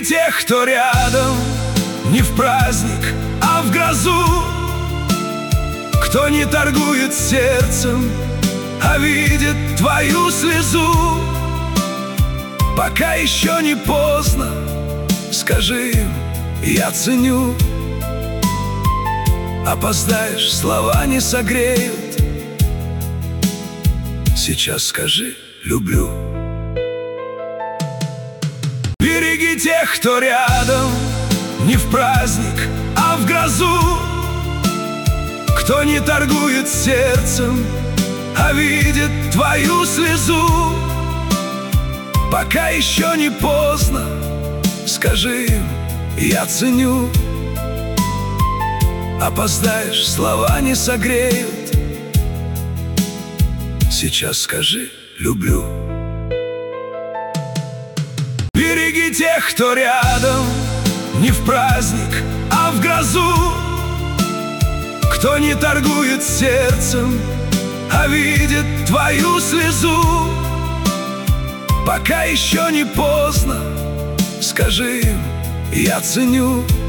Береги тех, кто рядом, не в праздник, а в грозу, кто не торгует сердцем, а видит твою слезу. Пока еще не поздно, скажи им: я ценю. Опоздаешь, слова не согреют. Сейчас скажи: люблю. Береги тех, кто рядом, не в праздник, а в грозу, кто не торгует сердцем, а видит твою слезу. Пока еще не поздно, скажи им: я ценю. Опоздаешь, слова не согреют. Сейчас скажи: люблю. Береги тех, кто рядом, не в праздник, а в грозу, кто не торгует сердцем, а видит твою слезу. Пока еще не поздно, скажи им: я ценю.